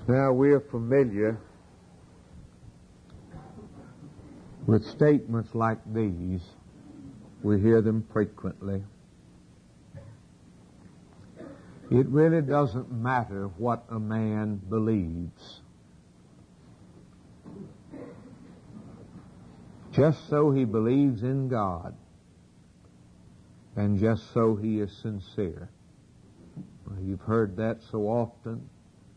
Now, we're familiar with statements like these. We hear them frequently. It really doesn't matter what a man believes, just so he believes in God, and just so he is sincere. You've heard that so often,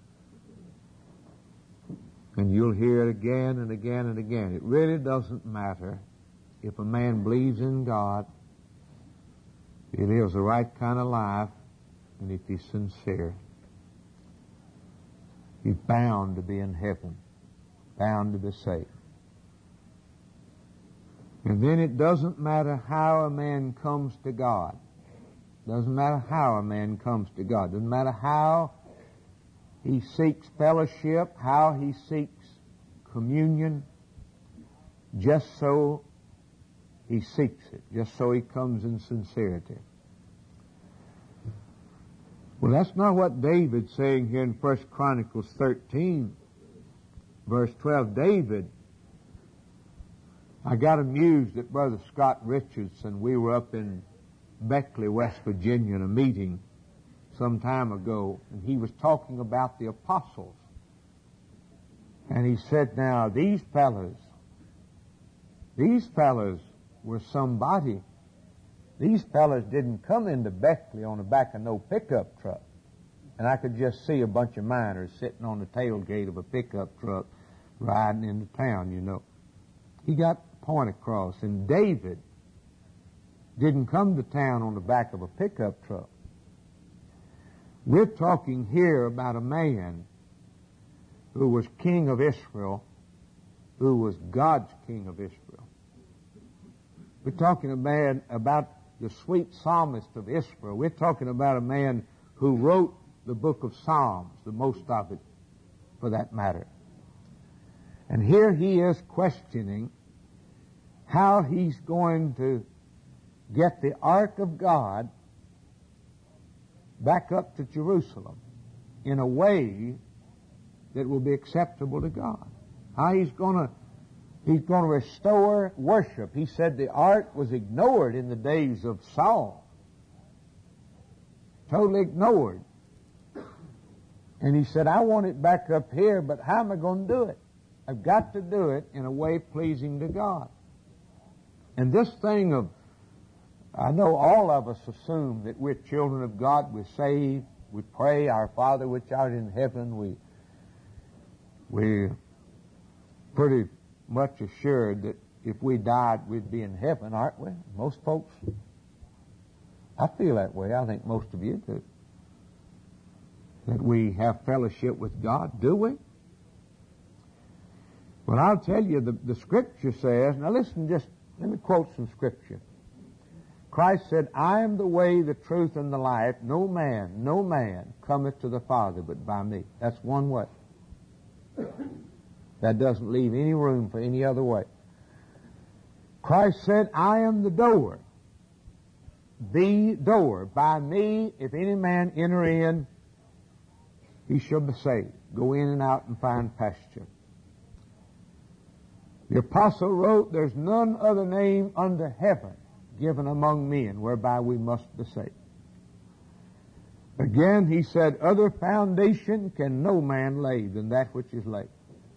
and you'll hear it again and again and again. It really doesn't matter if a man believes in God, he lives the right kind of life, and if he's sincere. He's bound to be in heaven, bound to be saved. And then it doesn't matter how a man comes to God. Doesn't matter how a man comes to God. Doesn't matter how he seeks fellowship, how he seeks communion, just so he seeks it, just so he comes in sincerity. Well, that's not what David's saying here in 1 Chronicles 13, verse 12. David, I got amused at Brother Scott Richardson. We were up in Beckley, West Virginia, in a meeting some time ago, and he was talking about the apostles. And he said, now, these fellas were somebody. These fellas didn't come into Beckley on the back of no pickup truck. And I could just see a bunch of miners sitting on the tailgate of a pickup truck riding into town, you know. He got the point across. And David didn't come to town on the back of a pickup truck. We're talking here about a man who was king of Israel, who was God's king of Israel. We're talking about the sweet psalmist of Israel. We're talking about a man who wrote the book of Psalms, the most of it, for that matter. And here he is questioning how he's going to get the ark of God back up to Jerusalem in a way that will be acceptable to God. How he's going to restore worship. He said the ark was ignored in the days of Saul. Totally ignored. And he said, I want it back up here, but how am I going to do it? I've got to do it in a way pleasing to God. And this thing of, I know all of us assume that we're children of God, we're saved, we pray, our Father which art in heaven, we're pretty much assured that if we died, we'd be in heaven, aren't we? Most folks, I feel that way. I think most of you do. That we have fellowship with God, do we? Well, I'll tell you, the Scripture says, now listen, just let me quote some Scripture. Christ said, I am the way, the truth, and the life. No man cometh to the Father but by me. That's one way. That doesn't leave any room for any other way. Christ said, I am the door. The door. By me, if any man enter in, he shall be saved. Go in and out and find pasture. The apostle wrote, there's none other name under heaven given among men whereby we must be saved. Again, he said, other foundation can no man lay than that which is laid.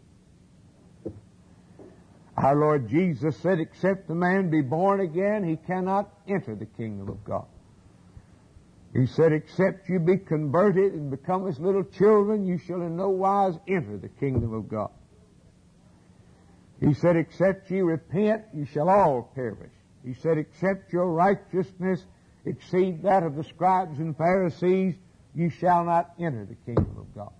Our Lord Jesus said, except a man be born again, he cannot enter the kingdom of God. He said, except you be converted and become as little children, you shall in no wise enter the kingdom of God. He said, except ye repent, you shall all perish. He said, except your righteousness exceed that of the scribes and Pharisees, you shall not enter the kingdom of God.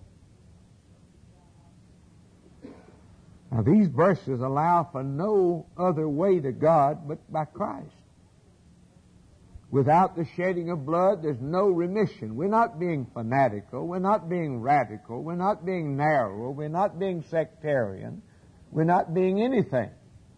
Now, these verses allow for no other way to God but by Christ. Without the shedding of blood, there's no remission. We're not being fanatical. We're not being radical. We're not being narrow. We're not being sectarian. We're not being anything.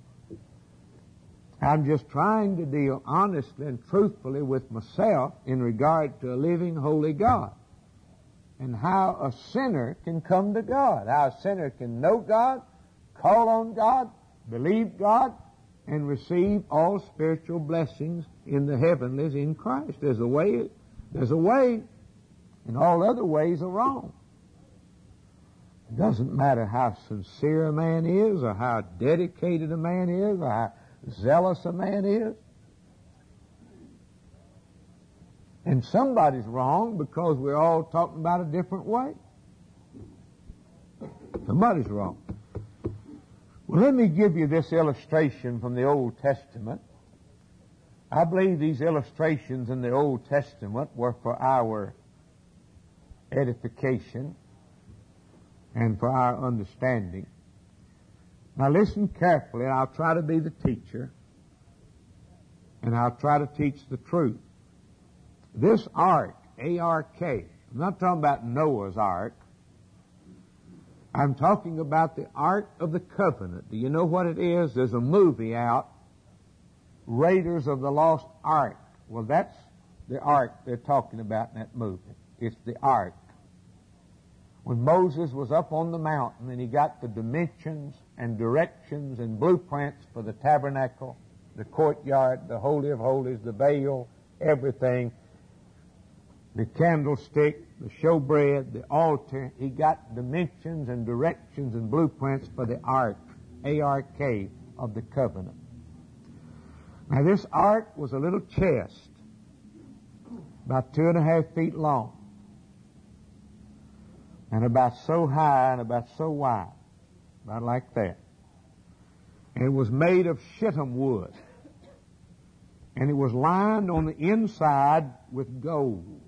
I'm just trying to deal honestly and truthfully with myself in regard to a living, holy God. and how a sinner can come to God, how a sinner can know God, call on God, believe God, and receive all spiritual blessings in the heavenlies in Christ. There's a way, and all other ways are wrong. It doesn't matter how sincere a man is, or how dedicated a man is, or how zealous a man is. And somebody's wrong because we're all talking about a different way. Somebody's wrong. Well, let me give you this illustration from the Old Testament. I believe these illustrations in the Old Testament were for our edification and for our understanding. Now listen carefully, and I'll try to be the teacher, and I'll try to teach the truth. This ark, A-R-K, I'm not talking about Noah's Ark. I'm talking about the Ark of the Covenant. Do you know what it is? There's a movie out, Raiders of the Lost Ark. Well, that's the ark they're talking about in that movie. It's the ark. When Moses was up on the mountain and he got the dimensions and directions and blueprints for the tabernacle, the courtyard, the Holy of Holies, the veil, everything, the candlestick, the showbread, the altar, he got dimensions and directions and blueprints for the ark, A-R-K, of the covenant. Now this ark was a little chest, about 2.5 feet long, and about so high and about so wide, about like that. And it was made of shittim wood, and it was lined on the inside with gold.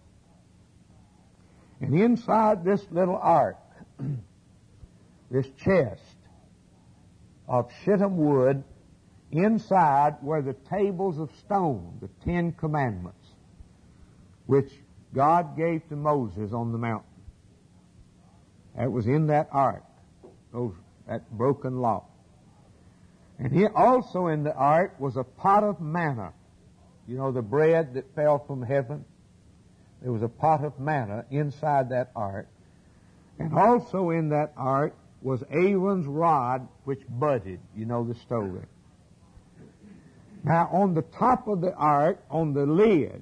And inside this little ark, this chest of shittim wood, inside were the tables of stone, the 10 Commandments, which God gave to Moses on the mountain. That was in that ark, that broken law. And here also in the ark was a pot of manna. You know, the bread that fell from heaven? There was a pot of manna inside that ark. And also in that ark was Aaron's rod which budded. You know the story. Now on the top of the ark, on the lid,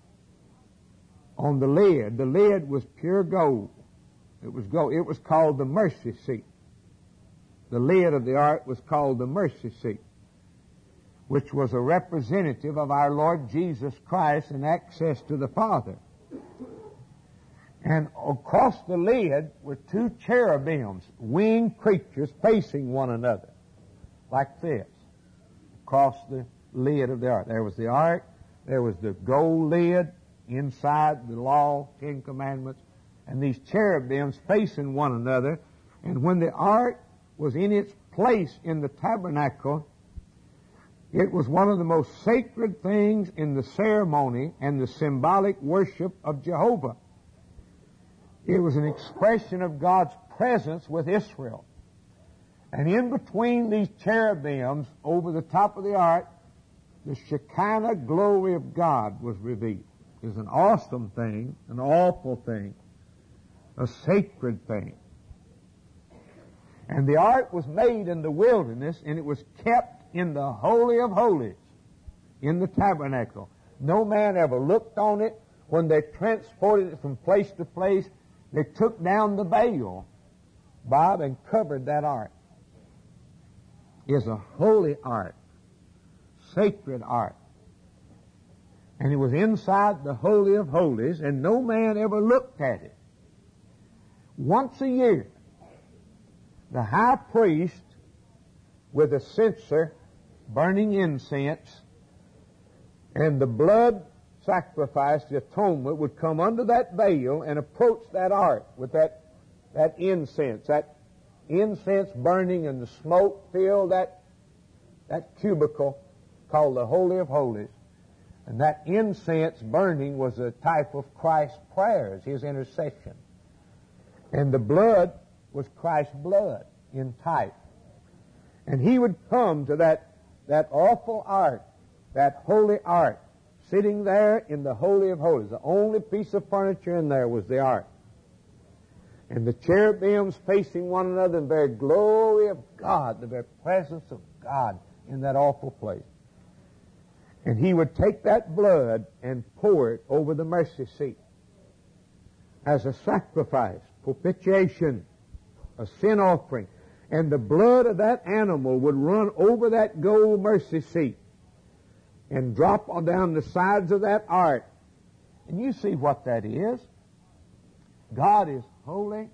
the lid was pure gold. It was gold. It was called the mercy seat. The lid of the ark was called the mercy seat, which was a representative of our Lord Jesus Christ and access to the Father. And across the lid were 2 cherubims, winged creatures facing one another, like this, across the lid of the ark. There was the ark, there was the gold lid inside the law, 10 Commandments, and these cherubims facing one another. And when the ark was in its place in the tabernacle, it was one of the most sacred things in the ceremony and the symbolic worship of Jehovah. It was an expression of God's presence with Israel. And in between these cherubims, over the top of the ark, the Shekinah glory of God was revealed. It was an awesome thing, an awful thing, a sacred thing. And the ark was made in the wilderness, and it was kept in the Holy of Holies, in the tabernacle. No man ever looked on it. When they transported it from place to place, they took down the veil, Bob, and covered that ark. It's a holy ark, sacred ark. And it was inside the Holy of Holies, and no man ever looked at it. Once a year, the high priest, with a censer, burning incense, and the blood sacrifice, the atonement, would come under that veil and approach that ark with that incense burning, and the smoke filled that cubicle called the Holy of Holies. And that incense burning was a type of Christ's prayers, His intercession. And the blood was Christ's blood in type. And He would come to that awful ark, that holy ark, sitting there in the Holy of Holies. The only piece of furniture in there was the ark. and the cherubims facing one another, and the very glory of God, the very presence of God in that awful place. And he would take that blood and pour it over the mercy seat as a sacrifice, propitiation, a sin offering. And the blood of that animal would run over that gold mercy seat and drop on down the sides of that ark. And you see what that is. God is holy,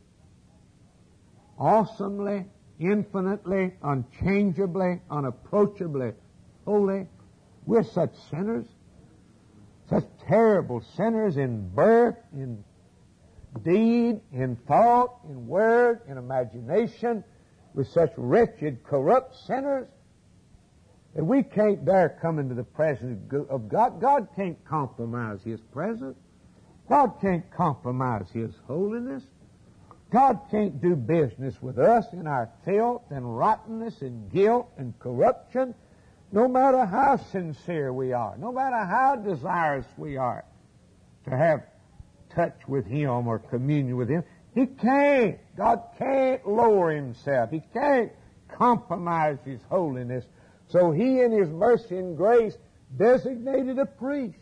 awesomely, infinitely, unchangeably, unapproachably holy. We're such sinners, such terrible sinners in birth, in deed, in thought, in word, in imagination. We're such wretched, corrupt sinners that we can't dare come into the presence of God. God can't compromise His presence. God can't compromise His holiness. God can't do business with us in our filth and rottenness and guilt and corruption, no matter how sincere we are, no matter how desirous we are to have touch with Him or communion with Him. He can't. God can't lower Himself. He can't compromise His holiness. So He, in His mercy and grace, designated a priest,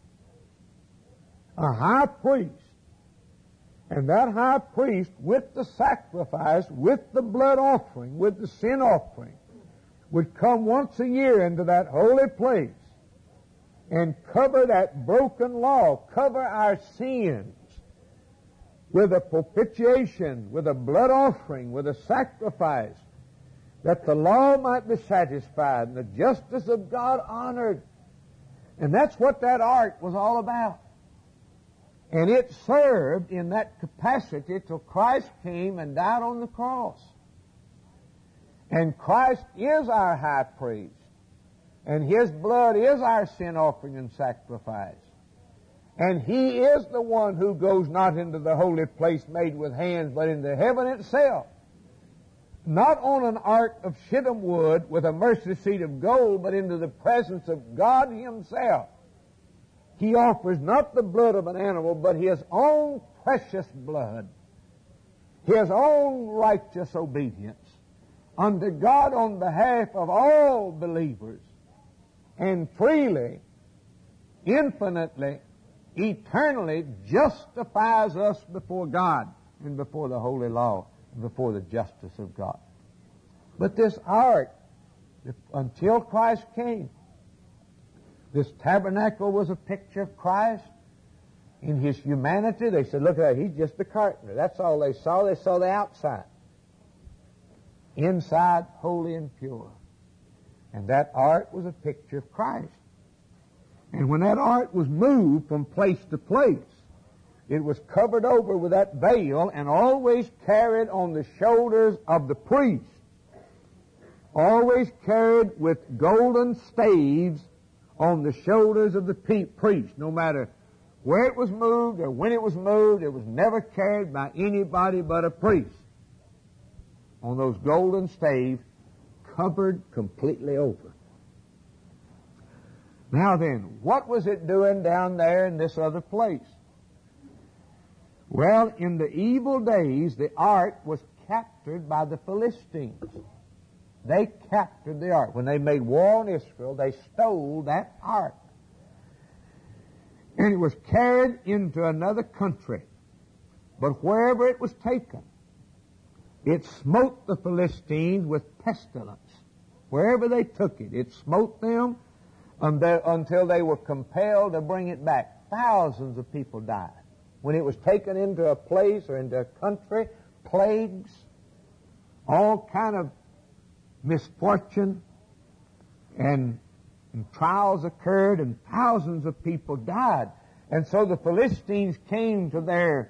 a high priest. And that high priest, with the sacrifice, with the blood offering, with the sin offering, would come once a year into that holy place and cover that broken law, cover our sins with a propitiation, with a blood offering, with a sacrifice, that the law might be satisfied and the justice of God honored. And that's what that ark was all about. And it served in that capacity till Christ came and died on the cross. And Christ is our high priest. And His blood is our sin offering and sacrifice. And He is the one who goes not into the holy place made with hands, but into heaven itself. Not on an ark of shittim wood with a mercy seat of gold, but into the presence of God Himself. He offers not the blood of an animal, but His own precious blood, His own righteous obedience unto God on behalf of all believers, and freely, infinitely, eternally justifies us before God and before the holy law and before the justice of God. But this ark, until Christ came, this tabernacle was a picture of Christ in His humanity. They said, look at that, He's just a carpenter. That's all they saw. They saw the outside. Inside, holy and pure. And that ark was a picture of Christ. And when that ark was moved from place to place, it was covered over with that veil and always carried on the shoulders of the priest. Always carried with golden staves on the shoulders of the priest. No matter where it was moved or when it was moved, it was never carried by anybody but a priest. On those golden staves, covered completely over. Now then, what was it doing down there in this other place? Well, in the evil days, the ark was captured by the Philistines. They captured the ark. When they made war on Israel, they stole that ark. And it was carried into another country. But wherever it was taken, it smote the Philistines with pestilence. Wherever they took it, it smote them until they were compelled to bring it back. Thousands of people died. When it was taken into a place or into a country, plagues, all kind of misfortune and trials occurred, and thousands of people died. And so the Philistines came to their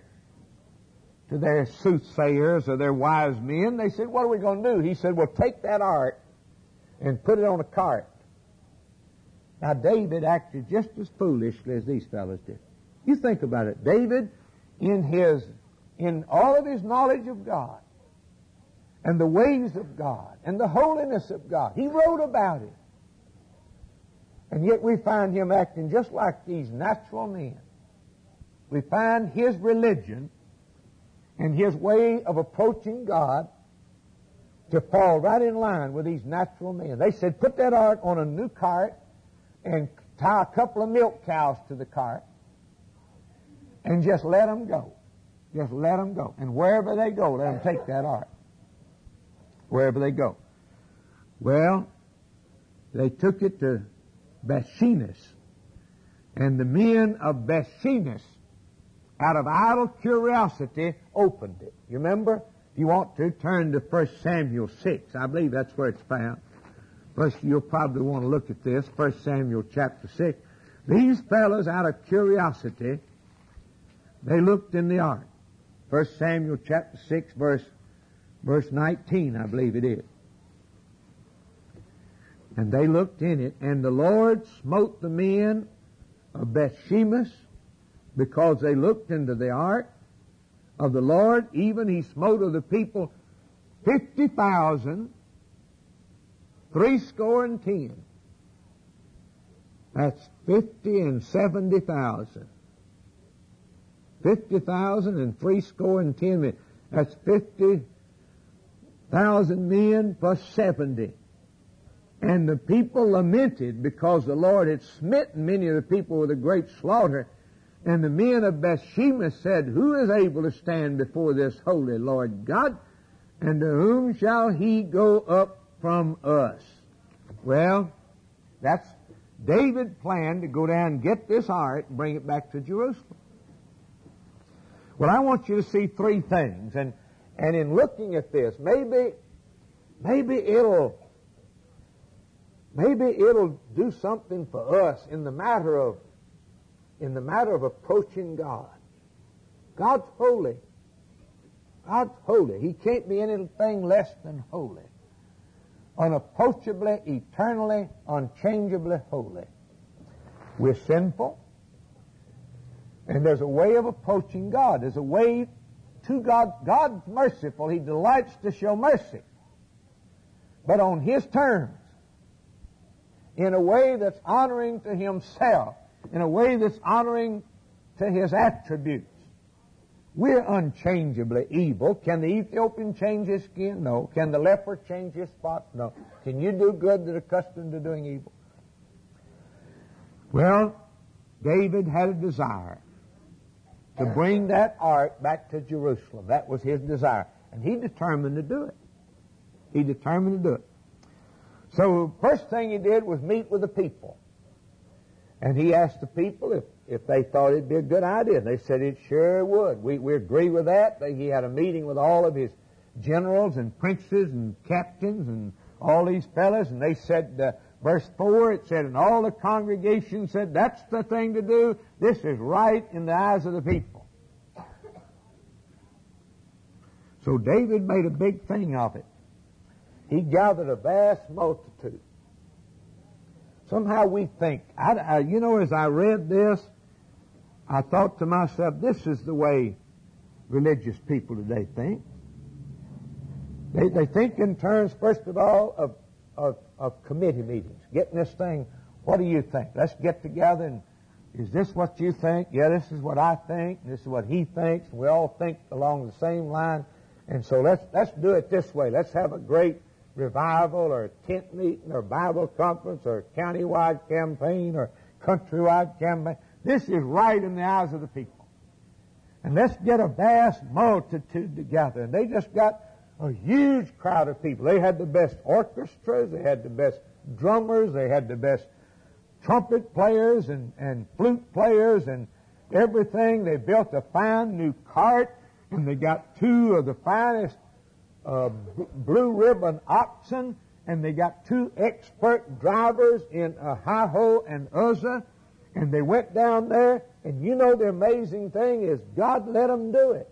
soothsayers or their wise men. They said, what are we going to do? He said, well, take that ark and put it on a cart. Now, David acted just as foolishly as these fellows did. You think about it. David, in all of his knowledge of God and the ways of God and the holiness of God, he wrote about it. And yet we find him acting just like these natural men. We find his religion and his way of approaching God to fall right in line with these natural men. They said, put that ark on a new cart and tie a couple of milk cows to the cart and just let them go. Just let them go. And wherever they go, let them take that ark. Wherever they go. Well, they took it to Bethshemesh. And the men of Bethshemesh, out of idle curiosity, opened it. You remember? If you want to, turn to 1 Samuel 6. I believe that's where it's found. First, you'll probably want to look at this. 1 Samuel chapter 6. These fellows, out of curiosity, they looked in the ark. 1 Samuel chapter 6, verse 19, I believe it is. And they looked in it, and the Lord smote the men of Bethshemesh because they looked into the ark of the Lord. Even he smote of the people 50,000, 70. That's 50 and 70,000. 50,000 and 70. That's 50,000 men plus 70. And the people lamented because the Lord had smitten many of the people with a great slaughter. And the men of Bethshemesh said, who is able to stand before this holy Lord God? And to whom shall he go up from us? Well, that's David planned to go down and get this ark and bring it back to Jerusalem. Well, I want you to see three things. And in looking at this, maybe it'll do something for us in the matter of approaching God. God's holy. God's holy. He can't be anything less than holy. Unapproachably, eternally, unchangeably holy. We're sinful. And there's a way of approaching God. There's a way to God. God's merciful. He delights to show mercy. But on His terms. In a way that's honoring to Himself. In a way that's honoring to His attributes. We're unchangeably evil. Can the Ethiopian change his skin? No. Can the leper change his spots? No. Can you do good that are accustomed to doing evil? Well, David had a desire to bring that ark back to Jerusalem. That was his desire. And he determined to do it. He determined to do it. So the first thing he did was meet with the people. And he asked the people if they thought it'd be a good idea. They said it sure would. We agree with that. He had a meeting with all of his generals and princes and captains and all these fellas, and they said, verse 4, it said, and all the congregation said, that's the thing to do. This is right in the eyes of the people. So David made a big thing of it. He gathered a vast multitude. Somehow we think, as I read this, I thought to myself, this is the way religious people today think. They think in terms, first of all, of committee meetings. Getting this thing, what do you think? Let's get together and, is this what you think? Yeah, this is what I think. This is what he thinks. We all think along the same line. And so let's do it this way. Let's have a great revival or tent meeting or Bible conference or county-wide campaign or country-wide campaign. This is right in the eyes of the people. And let's get a vast multitude together. And they just got a huge crowd of people. They had the best orchestras. They had the best drummers. They had the best trumpet players and flute players and everything. They built a fine new cart, and they got two of the finest blue ribbon oxen, and they got two expert drivers in Hi-Ho and Uzzah, and they went down there, and you know the amazing thing is God let them do it.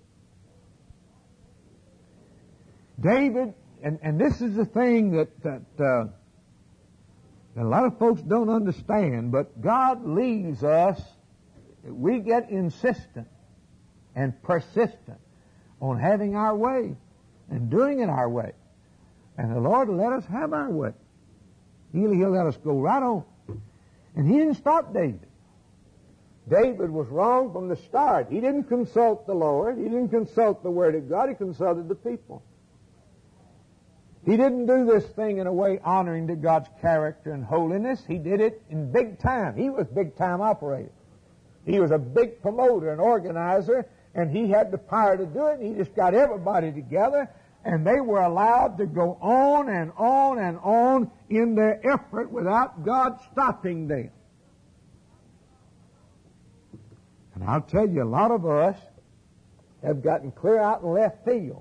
David, and this is the thing that a lot of folks don't understand, but God leaves us, we get insistent and persistent on having our way and doing it our way. And the Lord will let us have our way. He'll let us go right on. And He didn't stop David. David was wrong from the start. He didn't consult the Lord. He didn't consult the Word of God. He consulted the people. He didn't do this thing in a way honoring to God's character and holiness. He did it in big time. He was big time operator. He was a big promoter and organizer, and he had the power to do it. He just got everybody together, and they were allowed to go on and on and on in their effort without God stopping them. And I'll tell you, a lot of us have gotten clear out in left field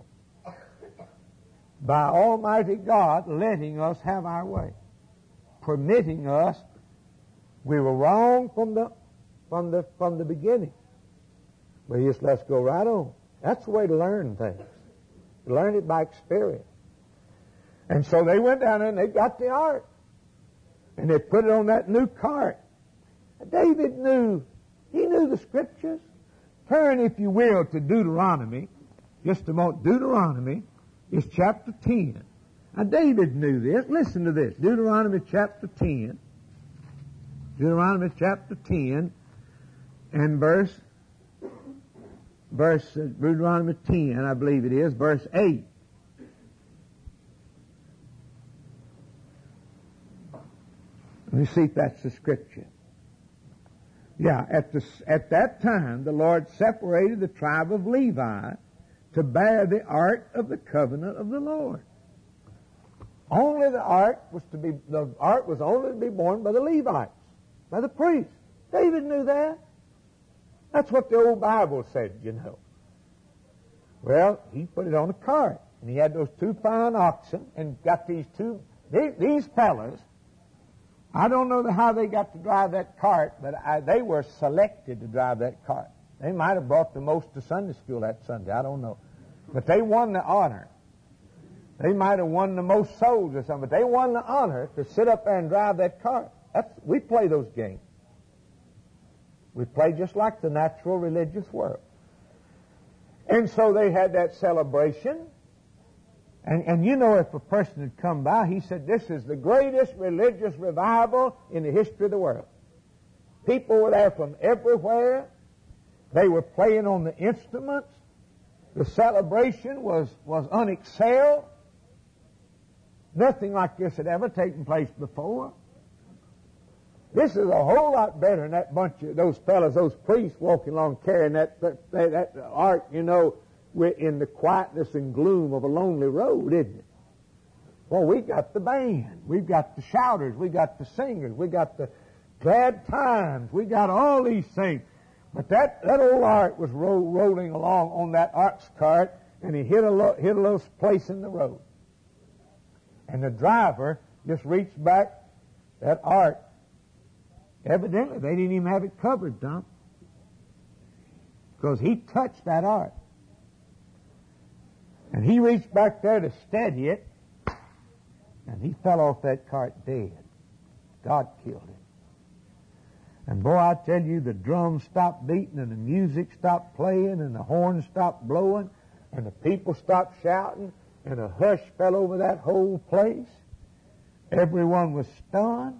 by Almighty God letting us have our way, permitting us. We were wrong from the beginning. But just let's go right on. That's the way to learn things. Learn it by experience. And so they went down there and they got the ark. And they put it on that new cart. David knew. He knew the Scriptures. Turn, if you will, to Deuteronomy. Just a moment. Deuteronomy is chapter 10. Now, David knew this. Listen to this. Deuteronomy chapter 10. Deuteronomy chapter 10 and Deuteronomy 10, I believe it is, verse 8. Let me see if that's the Scripture. Yeah, at that time the Lord separated the tribe of Levi to bear the ark of the covenant of the Lord. Only the ark was only to be borne by the Levites, by the priests. David knew that. That's what the old Bible said, you know. Well, he put it on a cart, and he had those two fine oxen, and got these fellas. I don't know how they got to drive that cart, but they were selected to drive that cart. They might have brought the most to Sunday school that Sunday. I don't know. But they won the honor. They might have won the most souls or something, but they won the honor to sit up there and drive that cart. We play those games. We play just like the natural religious world. And so they had that celebration. And you know, if a person had come by, he said, this is the greatest religious revival in the history of the world. People were there from everywhere. They were playing on the instruments. The celebration was unexcelled. Nothing like this had ever taken place before. This is a whole lot better than that bunch of those fellas, those priests walking along carrying that ark, you know, in the quietness and gloom of a lonely road, isn't it? Well, we got the band, we've got the shouters, we got the singers, we got the glad times, we got all these things. But that old ark was rolling along on that ox cart, and he hit a little place in the road. And the driver just reached back that ark. Evidently, they didn't even have it covered, Tom, because he touched that ark. And he reached back there to steady it, and he fell off that cart dead. God killed him. And boy, I tell you, the drums stopped beating, and the music stopped playing, and the horns stopped blowing, and the people stopped shouting, and a hush fell over that whole place. Everyone was stunned.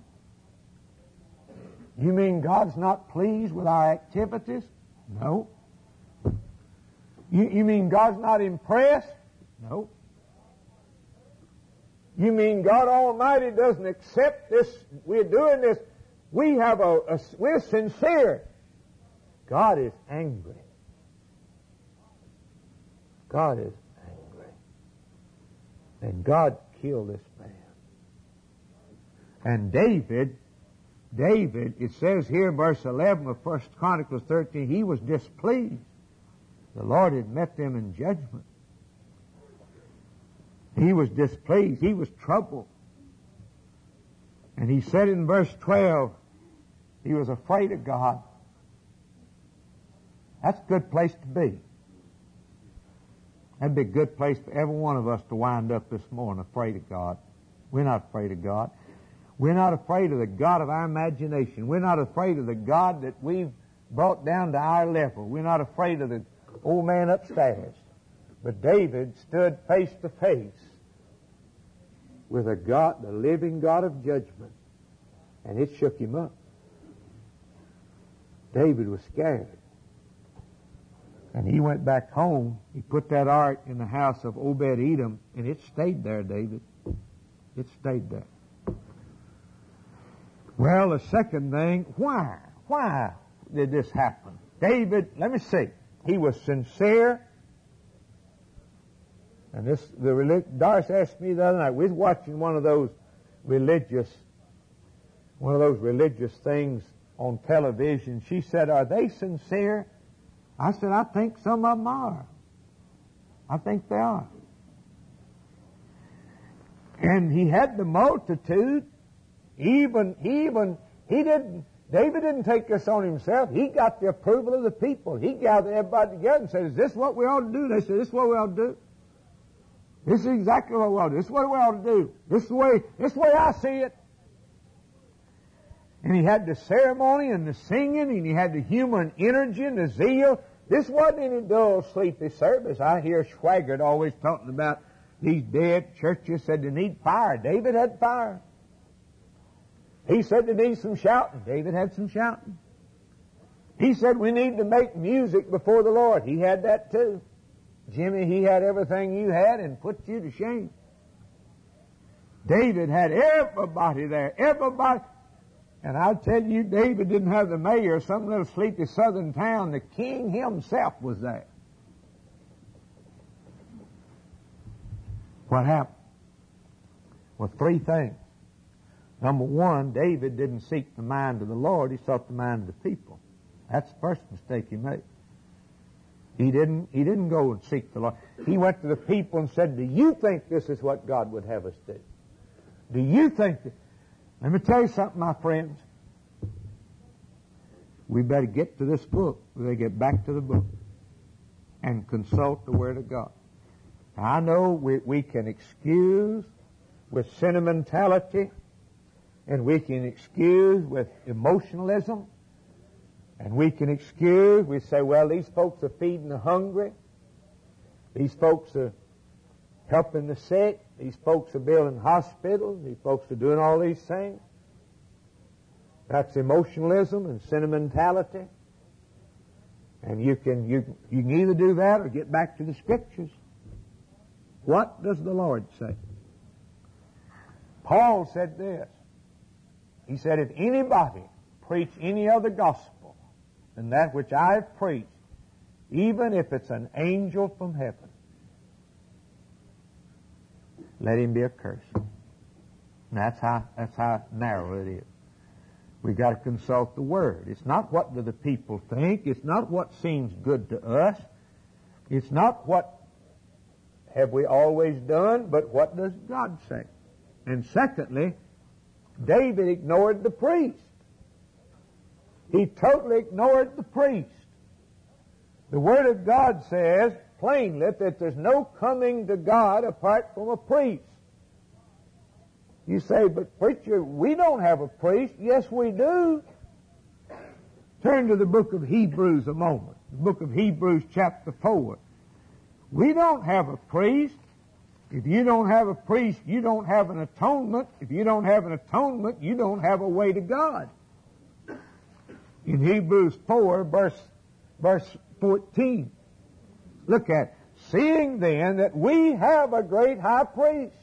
You mean God's not pleased with our activities? No. You mean God's not impressed? No. You mean God Almighty doesn't accept this? We're doing this. We're sincere. God is angry. God is angry. And God killed this man. And David, it says here in verse 11 of 1 Chronicles 13, he was displeased. The Lord had met them in judgment. He was displeased. He was troubled. And he said in verse 12, he was afraid of God. That's a good place to be. That'd be a good place for every one of us to wind up this morning, afraid of God. We're not afraid of God. We're not afraid of the God of our imagination. We're not afraid of the God that we've brought down to our level. We're not afraid of the old man upstairs. But David stood face to face with a God, the living God of judgment, and it shook him up. David was scared. And he went back home. He put that ark in the house of Obed-Edom, and it stayed there, David. It stayed there. Well, the second thing, why? Why did this happen? David, let me see. He was sincere. And Doris asked me the other night, we was watching one of those religious things on television. She said, are they sincere? I said, I think some of them are. I think they are. And he had the multitude. David didn't take this on himself. He got the approval of the people. He gathered everybody together and said, is this what we ought to do? They said, this is what we ought to do. This is exactly what we ought to do. This is what we ought to do. This is the way I see it. And he had the ceremony and the singing, and he had the human energy and the zeal. This wasn't any dull, sleepy service. I hear Schwaggart always talking about these dead churches said they need fire. David had fire. He said they need some shouting. David had some shouting. He said we need to make music before the Lord. He had that too. Jimmy, he had everything you had and put you to shame. David had everybody there. Everybody. And I'll tell you, David didn't have the mayor of some little sleepy southern town. The king himself was there. What happened? Well, three things. Number one, David didn't seek the mind of the Lord. He sought the mind of the people. That's the first mistake he made. He didn't go and seek the Lord. He went to the people and said, do you think this is what God would have us do? Do you think that? Let me tell you something, my friends. We better get to this book. We better get back to the book and consult the Word of God. Now, I know we can excuse with sentimentality, and we can excuse with emotionalism, and we can excuse, we say, well, these folks are feeding the hungry. These folks are helping the sick. These folks are building hospitals. These folks are doing all these things. That's emotionalism and sentimentality. And you can either do that or get back to the Scriptures. What does the Lord say? Paul said this. He said, if anybody preach any other gospel than that which I have preached, even if it's an angel from heaven, let him be accursed. And that's how narrow it is. We've got to consult the Word. It's not what do the people think. It's not what seems good to us. It's not what have we always done, but what does God say? And secondly, David ignored the priest. He totally ignored the priest. The Word of God says plainly that there's no coming to God apart from a priest. You say, but preacher, we don't have a priest. Yes, we do. Turn to the book of Hebrews a moment. The book of Hebrews chapter 4. We don't have a priest. If you don't have a priest, you don't have an atonement. If you don't have an atonement, you don't have a way to God. In Hebrews 4, verse 14, look at it. Seeing then that we have a great high priest.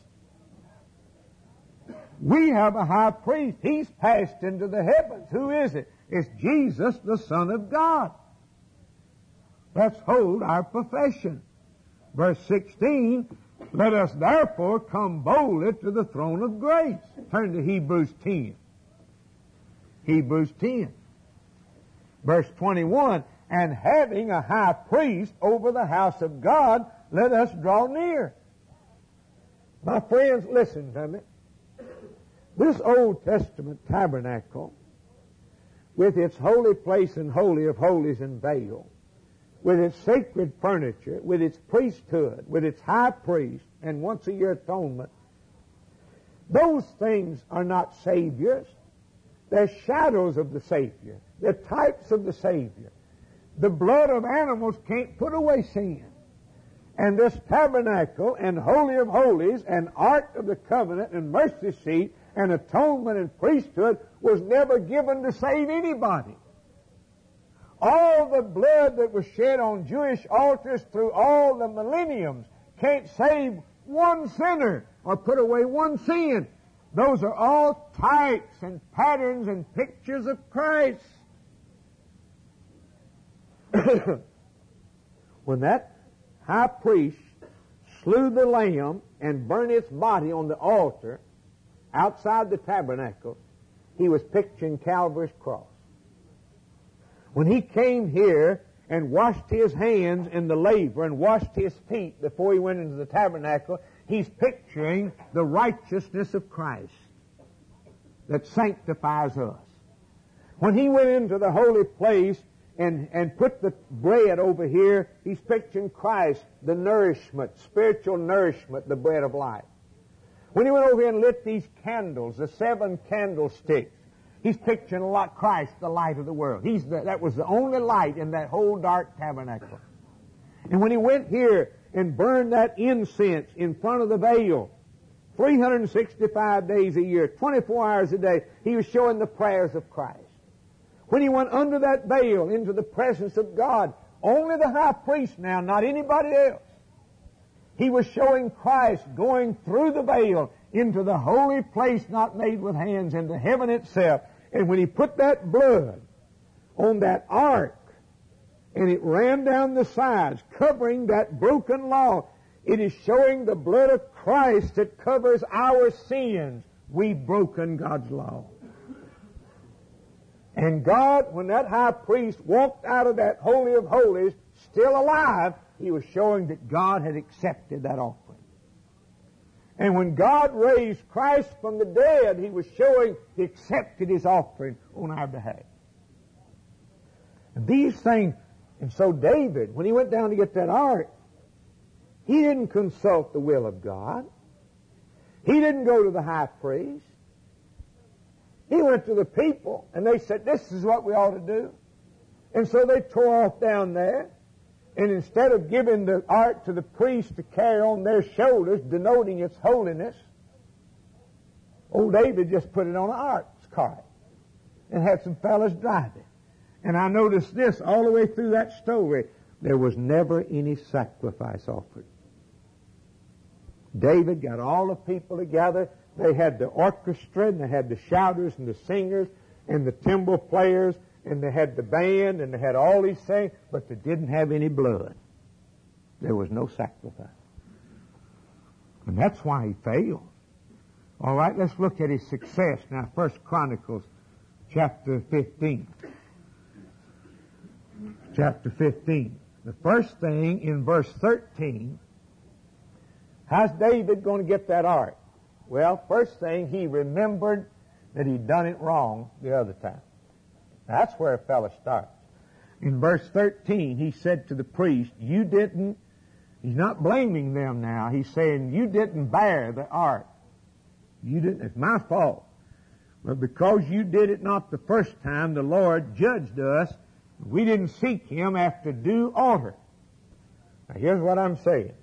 We have a high priest. He's passed into the heavens. Who is it? It's Jesus, the Son of God. Let's hold our profession. Verse 16, let us therefore come boldly to the throne of grace. Turn to Hebrews 10. Hebrews 10. Verse 21, and having a high priest over the house of God, let us draw near. My friends, listen to me. This Old Testament tabernacle, with its holy place and holy of holies and veil, with its sacred furniture, with its priesthood, with its high priest, and once a year atonement, those things are not saviors. They're shadows of the Savior. They're types of the Savior. The blood of animals can't put away sin. And this tabernacle and holy of holies and ark of the covenant and mercy seat and atonement and priesthood was never given to save anybody. All the blood that was shed on Jewish altars through all the millenniums can't save one sinner or put away one sin. Those are all types and patterns and pictures of Christ. When that high priest slew the lamb and burned its body on the altar outside the tabernacle, he was picturing Calvary's cross. When he came here and washed his hands in the laver and washed his feet before he went into the tabernacle, he's picturing the righteousness of Christ that sanctifies us. When he went into the holy place and put the bread over here, he's picturing Christ, the nourishment, spiritual nourishment, the bread of life. When he went over here and lit these candles, the 7 candlesticks, he's picturing Christ, the light of the world. That was the only light in that whole dark tabernacle. And when he went here and burned that incense in front of the veil, 365 days a year, 24 hours a day, he was showing the prayers of Christ. When he went under that veil into the presence of God, only the high priest now, not anybody else, he was showing Christ going through the veil into the holy place not made with hands, into heaven itself. And when he put that blood on that ark, and it ran down the sides, covering that broken law, it is showing the blood of Christ that covers our sins. We've broken God's law. And God, when that high priest walked out of that Holy of Holies, still alive, he was showing that God had accepted that offering. And when God raised Christ from the dead, he was showing he accepted his offering on our behalf. And these things, and so David, when he went down to get that ark, he didn't consult the will of God. He didn't go to the high priest. He went to the people, and they said, this is what we ought to do. And so they tore off down there, and instead of giving the ark to the priest to carry on their shoulders, denoting its holiness, old David just put it on an ark's cart and had some fellas drive it. And I noticed this all the way through that story. There was never any sacrifice offered. David got all the people together. They had the orchestra, and they had the shouters and the singers and the timbrel players, and they had the band, and they had all these things, but they didn't have any blood. There was no sacrifice. And that's why he failed. All right, let's look at his success now. 1 Chronicles chapter 15. Chapter 15. The first thing in verse 13, how's David going to get that ark? Well, first thing, he remembered that he'd done it wrong the other time. That's where a fellow starts. In verse 13, he said to the priest, you didn't, he's not blaming them now. He's saying, you didn't bear the ark. You didn't, it's my fault. But because you did it not the first time, the Lord judged us. We didn't seek him after due order. Now here's what I'm saying.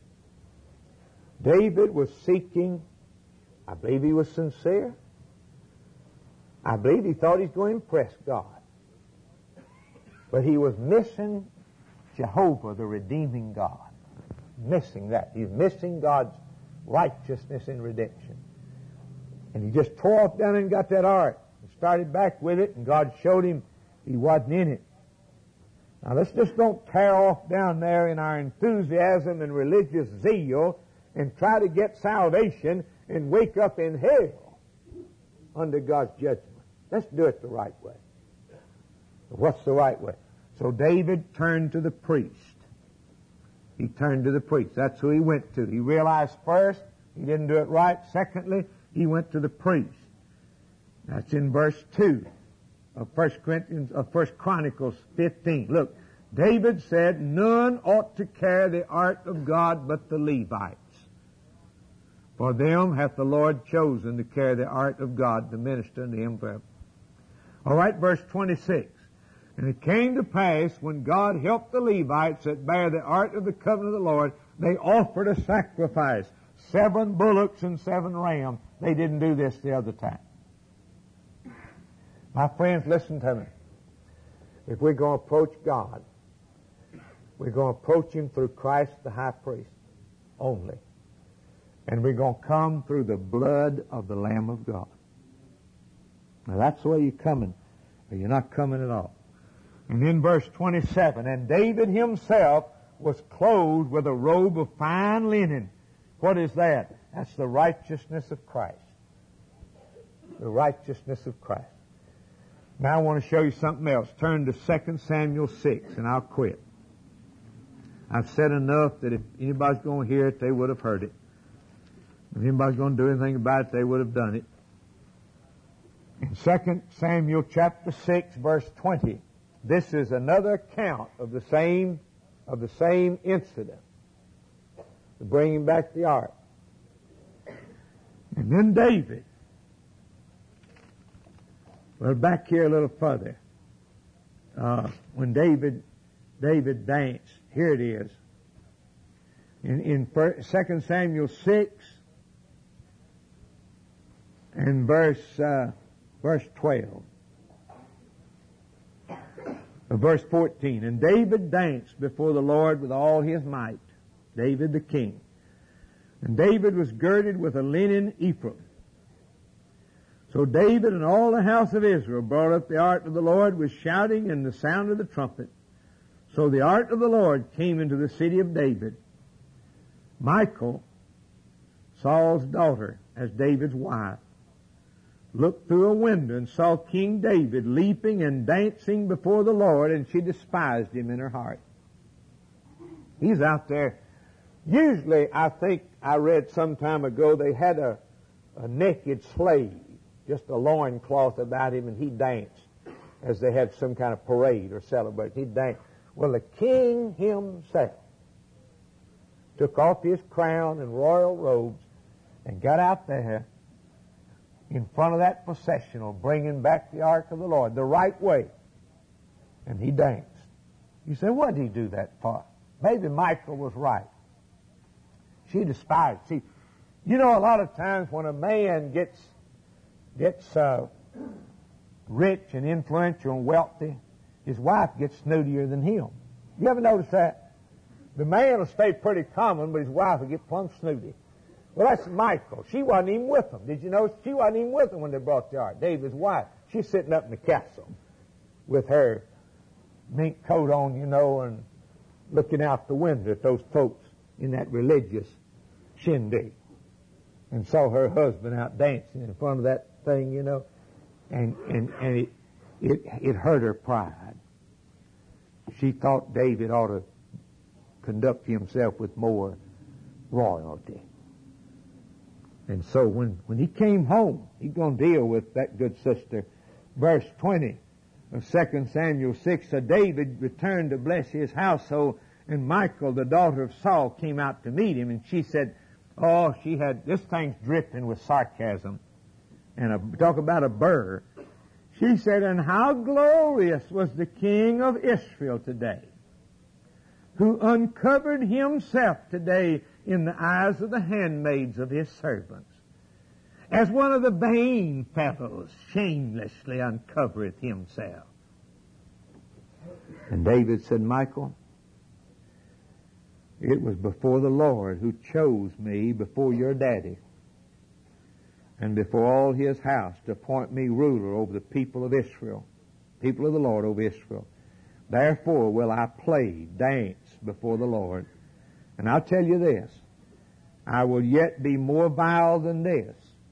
David was seeking, I believe he was sincere. I believe he thought he was going to impress God. But he was missing Jehovah, the redeeming God. Missing that. He's missing God's righteousness and redemption. And he just tore off down and got that ark and started back with it, and God showed him he wasn't in it. Now let's just don't tear off down there in our enthusiasm and religious zeal and try to get salvation and wake up in hell under God's judgment. Let's do it the right way. What's the right way? So David turned to the priest. He turned to the priest. That's who he went to. He realized first he didn't do it right. Secondly, he went to the priest. That's in verse 2 of 1 Chronicles 15. Look, David said, none ought to carry the ark of God but the Levites. For them hath the Lord chosen to carry the ark of God, to minister unto him forever. All right, verse 26. And it came to pass, when God helped the Levites that bear the ark of the covenant of the Lord, they offered a sacrifice, 7 bullocks and 7 rams. They didn't do this the other time. My friends, listen to me. If we're going to approach God, we're going to approach Him through Christ the high priest only. And we're going to come through the blood of the Lamb of God. Now that's the way you're coming, or you're not coming at all. And then verse 27, and David himself was clothed with a robe of fine linen. What is that? That's the righteousness of Christ. The righteousness of Christ. Now I want to show you something else. Turn to 2 Samuel 6, and I'll quit. I've said enough that if anybody's going to hear it, they would have heard it. If anybody's going to do anything about it, they would have done it. In 2 Samuel chapter 6, verse 20, this is another account of the same incident, the bringing back the ark. And then David, well, back here a little further, when David danced, here it is, in 2 Samuel 6 and verse 12. Verse 14, and David danced before the Lord with all his might, David the king. And David was girded with a linen ephod. So David and all the house of Israel brought up the ark of the Lord with shouting and the sound of the trumpet. So the ark of the Lord came into the city of David. Michal, Saul's daughter, as David's wife, looked through a window and saw King David leaping and dancing before the Lord, and she despised him in her heart. He's out there. Usually, I think I read some time ago, they had a naked slave, just a loincloth about him, and he danced as they had some kind of parade or celebration. He danced. Well, the king himself took off his crown and royal robes and got out there in front of that processional, bringing back the ark of the Lord the right way. And he danced. You say, what did he do that for? Maybe Michal was right. She despised. See, you know, a lot of times when a man gets rich and influential and wealthy, his wife gets snootier than him. You ever notice that? The man will stay pretty common, but his wife will get plumb snooty. Well, that's Michal. She wasn't even with them. Did you notice? She wasn't even with them when they brought the ark. David's wife. She's sitting up in the castle with her mink coat on, you know, and looking out the window at those folks in that religious shindig, and saw her husband out dancing in front of that thing, you know, and it hurt her pride. She thought David ought to conduct himself with more royalty. And so when he came home, he's going to deal with that good sister. Verse 20 of 2 Samuel 6, so David returned to bless his household, and Michal, the daughter of Saul, came out to meet him, and she said, oh, this thing's dripping with sarcasm. And talk about a burr. She said, and how glorious was the king of Israel today, who uncovered himself today in the eyes of the handmaids of his servants, as one of the vain fellows shamelessly uncovereth himself. And David said, Michal, it was before the Lord who chose me before your daddy and before all his house to appoint me ruler over the people of Israel, people of the Lord over Israel. Therefore will I dance before the Lord. And I'll tell you this, I will yet be more vile than this.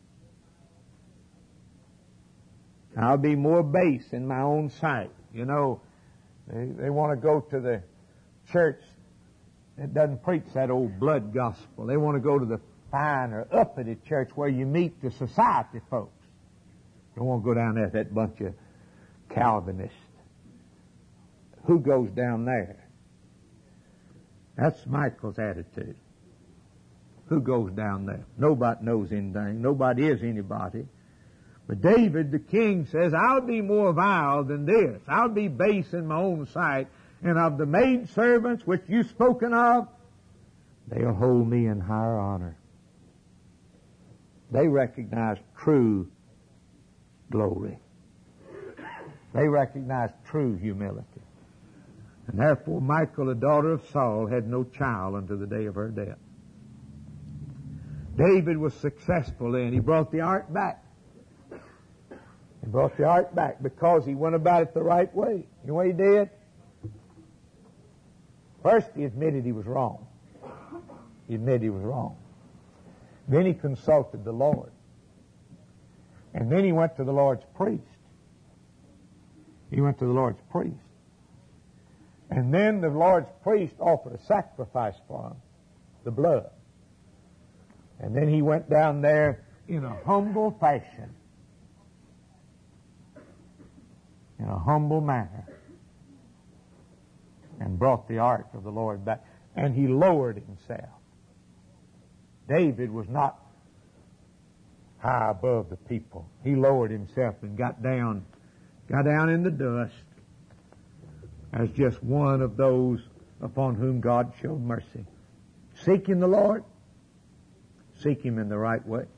I'll be more base in my own sight. You know, they want to go to the church that doesn't preach that old blood gospel. They want to go to the finer, uppity church where you meet the society folks. They won't go down there, that bunch of Calvinists. Who goes down there? That's Michal's attitude. Who goes down there? Nobody knows anything. Nobody is anybody. But David, the king, says, I'll be more vile than this. I'll be base in my own sight. And of the maidservants which you've spoken of, they'll hold me in higher honor. They recognize true glory. They recognized true humility. And therefore Michal, the daughter of Saul, had no child unto the day of her death. David was successful then. He brought the ark back. He brought the ark back because he went about it the right way. You know what he did? First, he admitted he was wrong. He admitted he was wrong. Then he consulted the Lord. And then he went to the Lord's priest. He went to the Lord's priest. And then the Lord's priest offered a sacrifice for him, the blood. And then he went down there in a humble fashion, in a humble manner, and brought the ark of the Lord back. And he lowered himself. David was not high above the people. He lowered himself and got down in the dust as just one of those upon whom God showed mercy. Seeking the Lord, seek Him in the right way.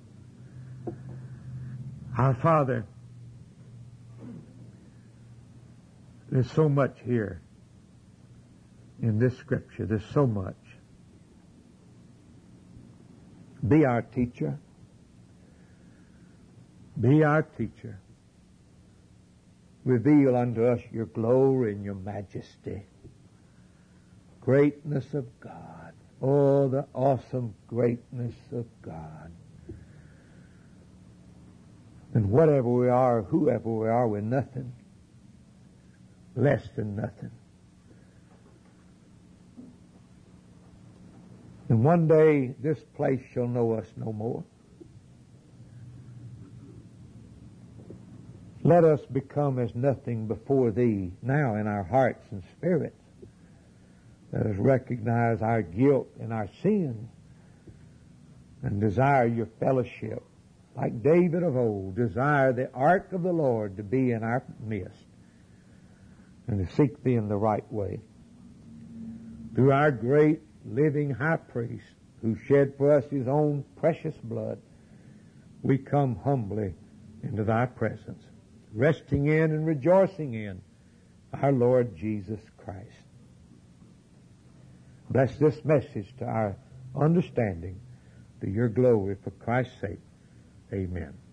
Our Father, there's so much here in this Scripture. There's so much. Be our teacher. Be our teacher. Reveal unto us your glory and your majesty. Greatness of God. Oh, the awesome greatness of God. And whatever we are, whoever we are, we're nothing. Less than nothing. And one day this place shall know us no more. Let us become as nothing before Thee now in our hearts and spirits. Let us recognize our guilt and our sins and desire your fellowship. Like David of old, desire the ark of the Lord to be in our midst and to seek Thee in the right way. Through our great living high priest who shed for us His own precious blood, we come humbly into Thy presence, resting in and rejoicing in our Lord Jesus Christ. Bless this message to our understanding, to your glory for Christ's sake. Amen.